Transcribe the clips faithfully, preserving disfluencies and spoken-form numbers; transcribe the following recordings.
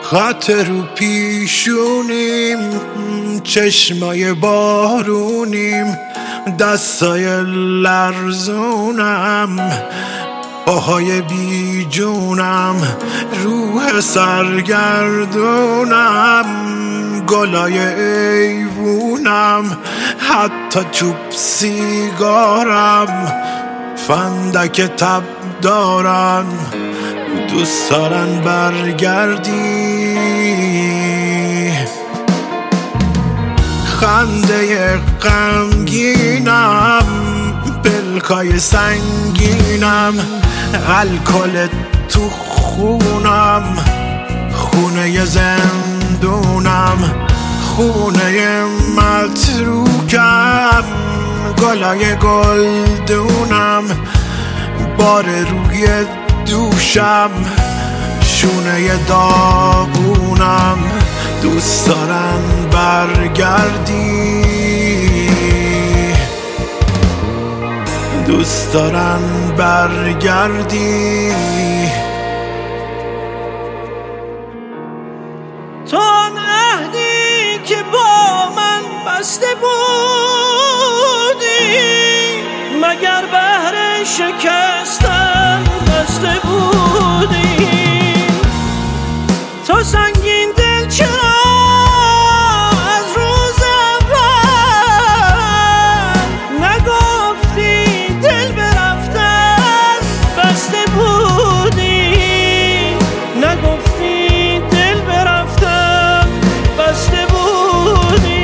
خط رو پیشونیم، چشمای بارونیم، دستای لرزونم، پاهای بی جونم، روح سرگردونم، گلای ایوونم، حتی چوب سیگارم، فندک تب دارم، دوست دارن برگردی. خنده غمگینم، پلکای سنگینم، الکل تو خونم، خونه زندونم، خونه متروکم، گلای گلدونم، بار روی دوشم، شونه داغونم، دوست دارن برگردی، دوست دارن برگردی. تو آن عهدی که با من بسته بودی، مگر بهر شکستن بسته بودی؟ تو سنگین دل چرا از روز اول نگفتی دل برفتن بسته بودی؟ نگفتی دل برفتن بسته بودی؟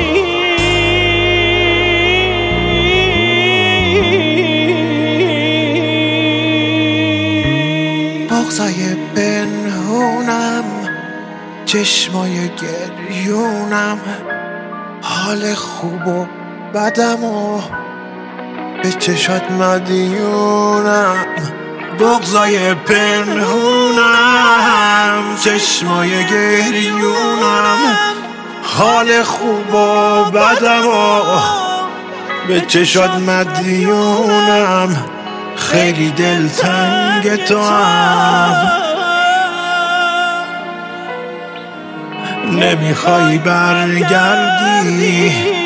بغضای پنهونم، چشمای گریونم، حال خوب و بدم و به چشات مدیونم. بغضای پنهونم، چشمای گریونم، حال خوب و بدم و به چشات مدیونم. خیلی دلتنگ تو هم، نمیخوای برگردی.